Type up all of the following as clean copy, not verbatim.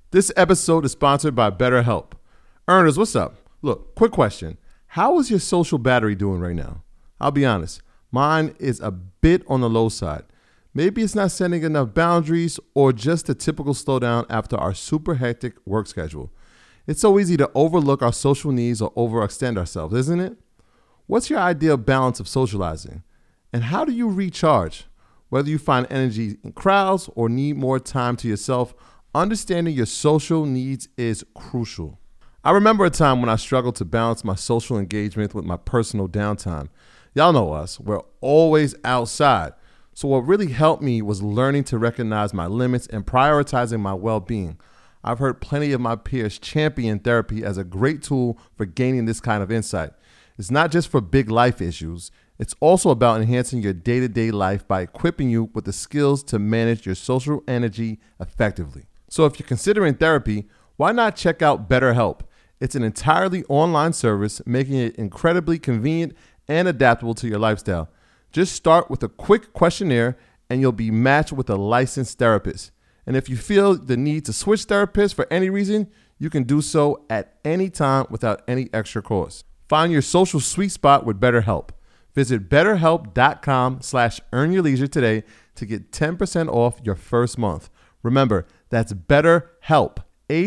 This episode is sponsored by BetterHelp. Earners, what's up? Look, quick question. How is your social battery doing right now? I'll be honest, mine is a bit on the low side. Maybe it's not setting enough boundaries or just a typical slowdown after our super hectic work schedule. It's so easy to overlook our social needs or overextend ourselves, isn't it? What's your ideal balance of socializing? And how do you recharge? Whether you find energy in crowds or need more time to yourself, understanding your social needs is crucial. I remember a time when I struggled to balance my social engagement with my personal downtime. Y'all know us, we're always outside. So what really helped me was learning to recognize my limits and prioritizing my well-being. I've heard plenty of my peers champion therapy as a great tool for gaining this kind of insight. It's not just for big life issues. It's also about enhancing your day-to-day life by equipping you with the skills to manage your social energy effectively. So if you're considering therapy, why not check out BetterHelp? It's an entirely online service, making it incredibly convenient and adaptable to your lifestyle. Just start with a quick questionnaire and you'll be matched with a licensed therapist. And if you feel the need to switch therapists for any reason, you can do so at any time without any extra cost. Find your social sweet spot with BetterHelp. Visit betterhelp.com/earnyourleisure today to get 10% off your first month. Remember, that's BetterHelp,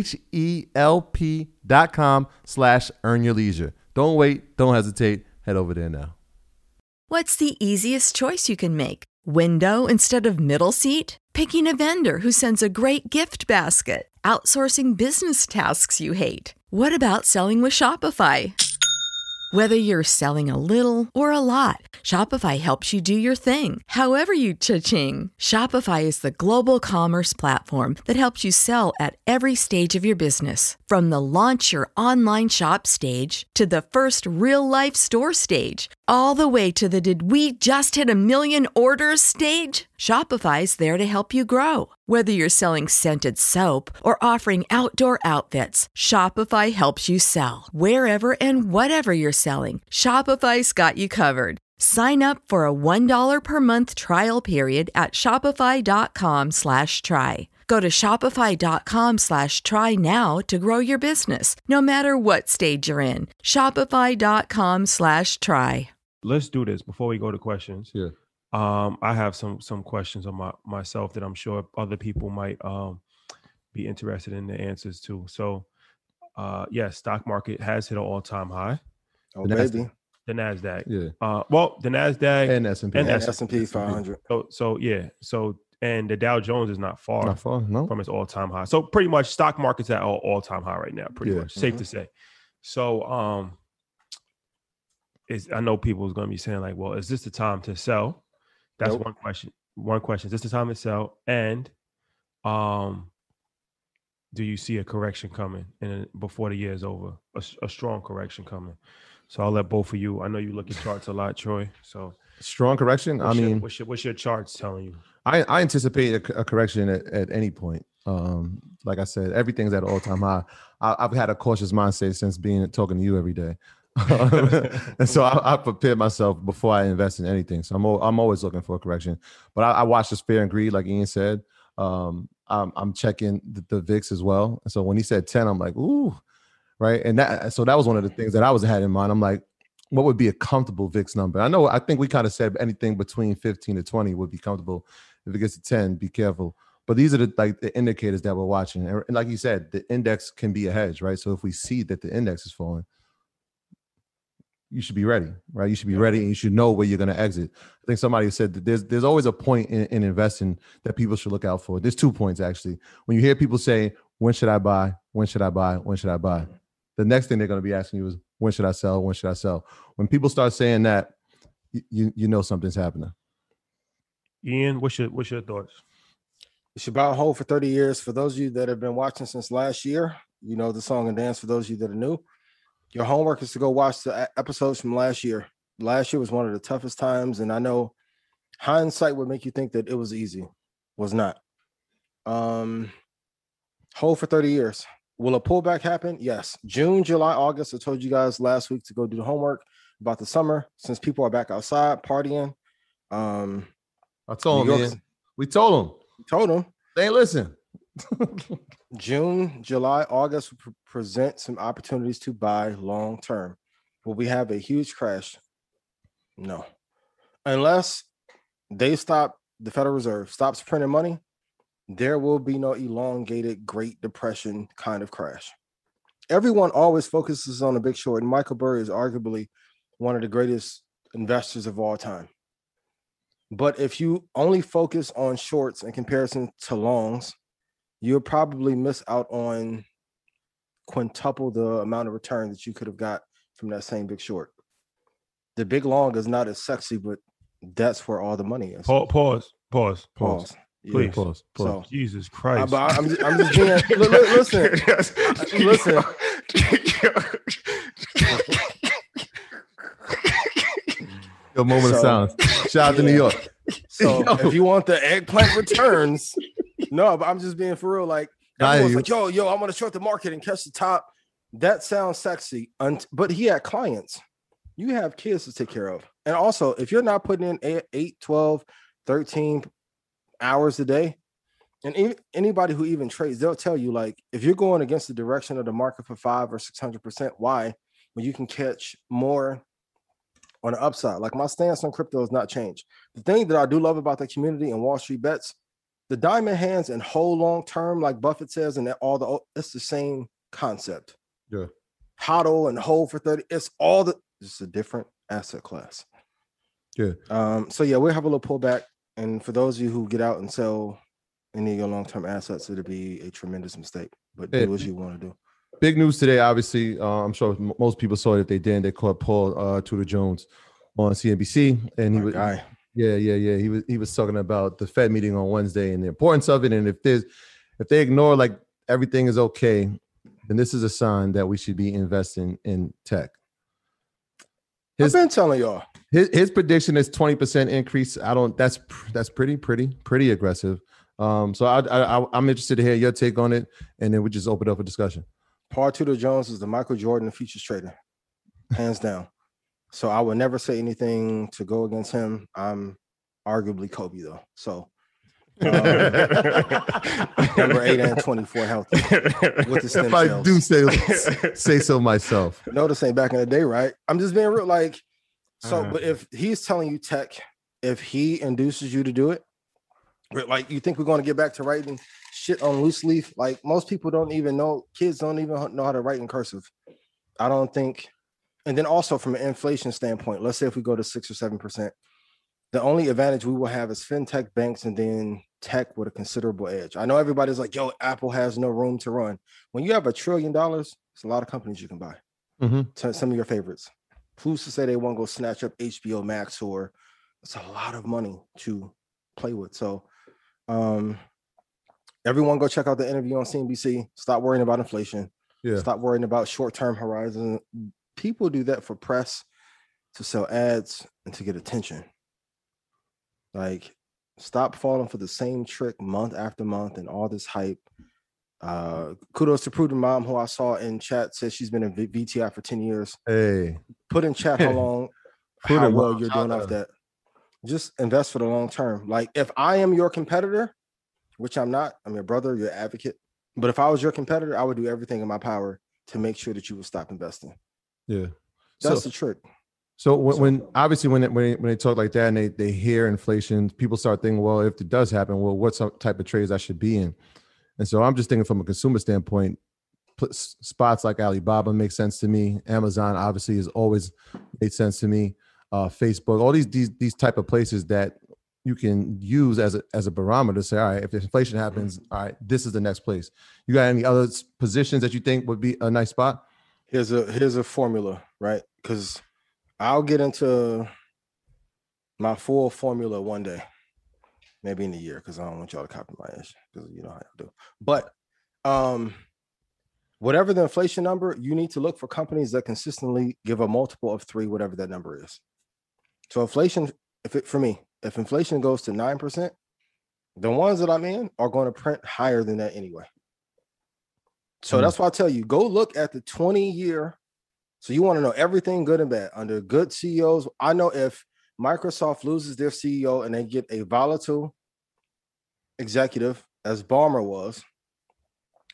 HELP.com/earnyourleisure. Don't wait, don't hesitate, head over there now. What's the easiest choice you can make? Window instead of middle seat? Picking a vendor who sends a great gift basket? Outsourcing business tasks you hate? What about selling with Shopify? Whether you're selling a little or a lot, Shopify helps you do your thing, however you cha-ching. Shopify is the global commerce platform that helps you sell at every stage of your business. From the launch your online shop stage to the first real-life store stage, all the way to the did we just hit a million orders stage? Shopify's there to help you grow. Whether you're selling scented soap or offering outdoor outfits, Shopify helps you sell. Wherever and whatever you're selling, Shopify's got you covered. Sign up for a $1 per month trial period at shopify.com/try. Go to shopify.com/try now to grow your business, no matter what stage you're in. Shopify.com/try. Let's do this before we go to questions. Yeah. I have some questions on myself that I'm sure other people might be interested in the answers to. So, yes, stock market has hit an all-time high. Oh, baby. The NASDAQ. Yeah. Well, the NASDAQ And S&P. And S&P 500. So and the Dow Jones is not far No. from its all-time high. So pretty much stock market's at all-time high right now, pretty much. Safe to say. So I know people is going to be saying like, well, is this the time to sell? That's Nope. one question. Is this the time to sell? And do you see a correction coming before the year is over? A strong correction coming. So I'll let both of you. I know you look at charts a lot, Troy. So Strong correction? what's your charts telling you? I anticipate a correction at any point. Like I said, everything's at an all-time high. I've had a cautious mindset since talking to you every day. And so I prepare myself before I invest in anything. So I'm always looking for a correction. But I watch this Fear and Greed, like Ian said. I'm checking the VIX as well. And so when he said 10, I'm like, ooh, right. And that was one of the things that I had in mind. I'm like, what would be a comfortable VIX number? I think we kind of said anything between 15 to 20 would be comfortable. If it gets to 10, be careful. But these are the indicators that we're watching. And like you said, the index can be a hedge, right? So if we see that the index is falling, you should be ready, right? You should be ready and you should know where you're going to exit. I think somebody said that there's always a point in investing that people should look out for. There's 2 points, actually. When you hear people say, when should I buy? When should I buy? When should I buy? The next thing they're going to be asking you is, when should I sell? When should I sell? When people start saying that, you know something's happening. Ian, what's your thoughts? You should buy and hold for 30 years. For those of you that have been watching since last year, you know the song and dance. For those of you that are new, your homework is to go watch the episodes from last year. Last year was one of the toughest times, and I know hindsight would make you think that it was easy. Was not. Hold for 30 years. Will a pullback happen? Yes. June, July, August. I told you guys last week to go do the homework about the summer, since people are back outside partying. I told them, man. We told them. Told them. They ain't listen. June, July, August will present some opportunities to buy long term. Will we have a huge crash? No. Unless they stop, the Federal Reserve stops printing money, there will be no elongated Great Depression kind of crash. Everyone always focuses on the Big Short, and Michael Burry is arguably one of the greatest investors of all time. But if you only focus on shorts in comparison to longs, you'll probably miss out on quintuple the amount of return that you could have got from that same Big Short. The big long is not as sexy, but that's where all the money is. Pause. Yeah, Please. pause. So, Jesus Christ. I'm just being, listen. Your moment of silence. Shout out to New York. So if you want the eggplant returns, no, but I'm just being for real. Like, everyone's like, yo, I'm going to short the market and catch the top. That sounds sexy. But he had clients. You have kids to take care of. And also, if you're not putting in 8, 12, 13 hours a day, and anybody who even trades, they'll tell you, like, if you're going against the direction of the market for 500 or 600%, why? When you can catch more on the upside. Like, my stance on crypto has not changed. The thing that I do love about the community and Wall Street Bets, the diamond hands and whole long term, like Buffett says, and it's the same concept. Yeah. Hodl and hold for 30. It's a different asset class. Yeah. So yeah, we'll have a little pullback. And for those of you who get out and sell any of your long-term assets, it'll be a tremendous mistake. But do what you want to do. Big news today, obviously. I'm sure most people saw it. If they didn't, they caught Paul Tudor Jones on CNBC, and he was guy. Yeah. He was talking about the Fed meeting on Wednesday and the importance of it. And if they ignore like everything is okay, then this is a sign that we should be investing in tech. I've been telling y'all. His prediction is 20% increase. That's pretty aggressive. So I'm interested to hear your take on it, and then we just open it up for discussion. Paul Tudor Jones is the Michael Jordan of futures trader, hands down. So I would never say anything to go against him. I'm arguably Kobe though. So number 8 and 24 healthy with the stem if I cells. do say so myself. Notice ain't back in the day, right? I'm just being real. Like, so, but if he's telling you tech, if he induces you to do it, like, you think we're going to get back to writing shit on loose leaf? Like, most people don't even know, kids don't even know how to write in cursive. I don't think. And then also from an inflation standpoint, let's say if we go to 6 or 7%, the only advantage we will have is fintech banks and then tech with a considerable edge. I know everybody's like, yo, Apple has no room to run. When you have $1 trillion, it's a lot of companies you can buy. Mm-hmm. Some of your favorites. Who's to say they won't go snatch up HBO Max, or it's a lot of money to play with. So everyone go check out the interview on CNBC. Stop worrying about inflation. Yeah. Stop worrying about short-term horizon. People do that for press, to sell ads, and to get attention. Like, stop falling for the same trick month after month and all this hype. Kudos to Prudent Mom, who I saw in chat, says she's been in VTI for 10 years. Hey, put in chat how long, how well you're doing off that. Just invest for the long term. Like, if I am your competitor, which I'm not, I'm your brother, your advocate. But if I was your competitor, I would do everything in my power to make sure that you would stop investing. Yeah, that's the trick. So when obviously when they talk like that and they hear inflation, people start thinking, well, if it does happen, well, what type of trades I should be in? And so I'm just thinking from a consumer standpoint, spots like Alibaba make sense to me. Amazon obviously has always made sense to me. Facebook, all these type of places that you can use as a barometer to say, all right, if inflation happens, all right, this is the next place. You got any other positions that you think would be a nice spot? Here's a formula, right? Because I'll get into my full formula one day, maybe in a year, because I don't want y'all to copy my ish, because you know how I do. But whatever the inflation number, you need to look for companies that consistently give a multiple of 3, whatever that number is. So inflation, if inflation goes to 9%, the ones that I'm in are going to print higher than that anyway. So that's why I tell you, go look at the 20-year. So you want to know everything good and bad under good CEOs. I know if Microsoft loses their CEO and they get a volatile executive, as Ballmer was,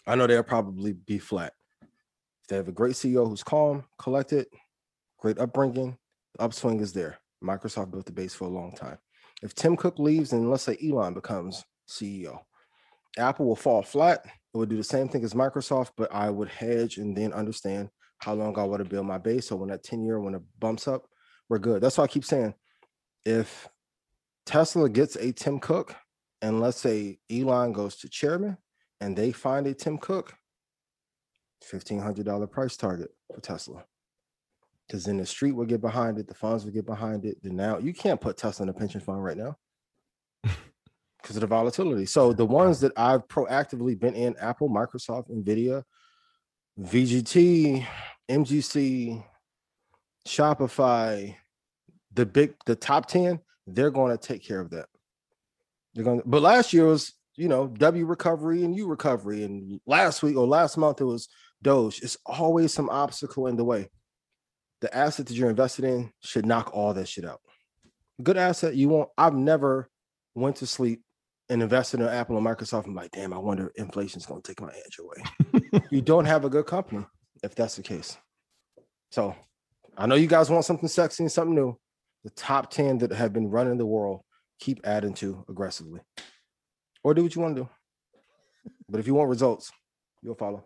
I know they'll probably be flat. If they have a great CEO who's calm, collected, great upbringing, the upswing is there. Microsoft built the base for a long time. If Tim Cook leaves and let's say Elon becomes CEO, Apple will fall flat. It would do the same thing as Microsoft, but I would hedge and then understand how long I want to build my base. So when that 10-year, when it bumps up, we're good. That's why I keep saying, if Tesla gets a Tim Cook and let's say Elon goes to chairman and they find a Tim Cook, $1,500 price target for Tesla. Because then the street will get behind it, the funds will get behind it. Then now you can't put Tesla in a pension fund right now because of the volatility. So the ones that I've proactively been in, Apple, Microsoft, NVIDIA, VGT, MGC, Shopify, the top 10, they're going to take care of that. But last year was, W recovery and U recovery. And last week or last month, it was Doge. It's always some obstacle in the way. The asset that you're invested in should knock all that shit out. Good asset you want. I've never went to sleep and invested in Apple or Microsoft. I'm like, damn, I wonder if inflation's going to take my edge away. You don't have a good company if that's the case. So I know you guys want something sexy and something new. The top 10 that have been running the world, keep adding to aggressively. Or do what you want to do. But if you want results, you'll follow.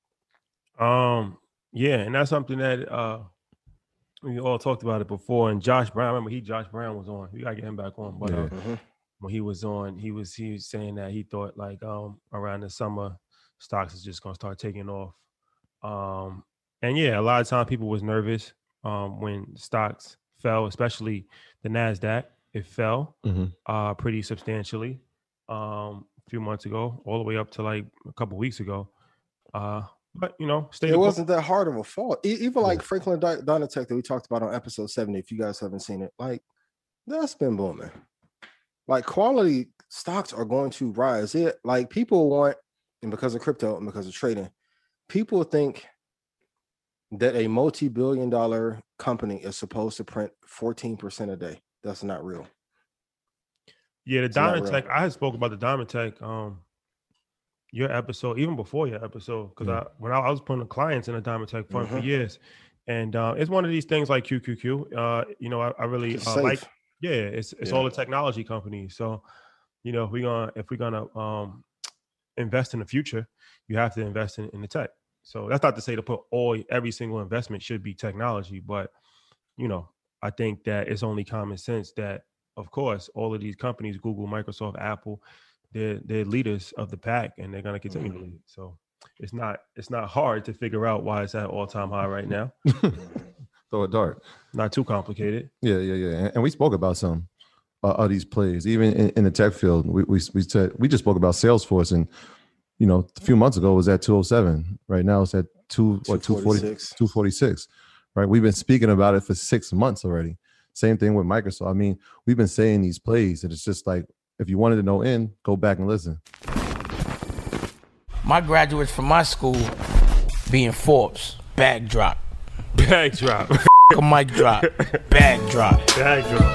Yeah, and that's something that we all talked about it before. And Josh Brown, I remember Josh Brown was on. We gotta get him back on. But when he was on, he was saying that he thought like around the summer stocks is just gonna start taking off. And yeah, a lot of times people was nervous when stocks fell, especially the NASDAQ. It fell pretty substantially a few months ago, all the way up to like a couple weeks ago. But it wasn't that hard of a fall. Even like Franklin Dynatech that we talked about on episode 70. If you guys haven't seen it, like that's been booming. Like quality stocks are going to rise. Like people want, and because of crypto and because of trading, people think that a multi-billion-dollar company is supposed to print 14% a day. That's not real. Yeah, the Dynatech. I had spoke about the Dynatech. Your episode, even before your episode, because when I was putting clients in a Dynatech fund for years, and it's one of these things like QQQ. I really like. Yeah, it's all the technology companies. So, if we're gonna invest in the future, you have to invest in the tech. So that's not to say to put every single investment should be technology, but I think that it's only common sense that, of course, all of these companies, Google, Microsoft, Apple, they're leaders of the pack, and they're going to continue to lead. So it's not hard to figure out why it's at all-time high right now. Throw a dart. Not too complicated. Yeah. And we spoke about some of these plays, even in the tech field. We said we just spoke about Salesforce, and a few months ago it was at 207. Right now it's at 246. Right, we've been speaking about it for 6 months already. Same thing with Microsoft. I mean, we've been saying these plays, and it's just like, if you wanted to know go back and listen. My graduates from my school being Forbes, bag drop. Bag drop. A mic drop. Bag drop. Bag drop.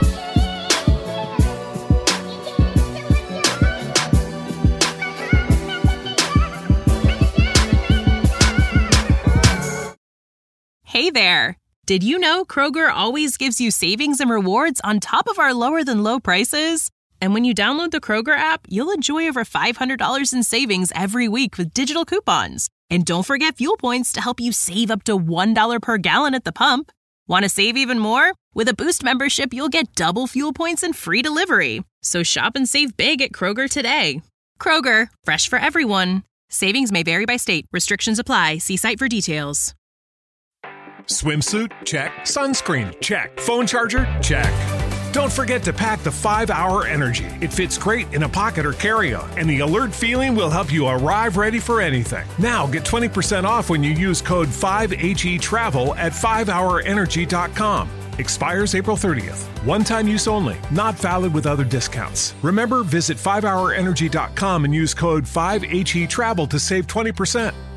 Hey there. Did you know Kroger always gives you savings and rewards on top of our lower than low prices? And when you download the Kroger app, you'll enjoy over $500 in savings every week with digital coupons. And don't forget fuel points to help you save up to $1 per gallon at the pump. Want to save even more? With a Boost membership, you'll get double fuel points and free delivery. So shop and save big at Kroger today. Kroger, fresh for everyone. Savings may vary by state. Restrictions apply. See site for details. Swimsuit? Check. Sunscreen? Check. Phone charger? Check. Don't forget to pack the 5-Hour Energy. It fits great in a pocket or carry-on, and the alert feeling will help you arrive ready for anything. Now get 20% off when you use code 5HETRAVEL at 5hourenergy.com. Expires April 30th. One-time use only. Not valid with other discounts. Remember, visit 5hourenergy.com and use code 5HETRAVEL to save 20%.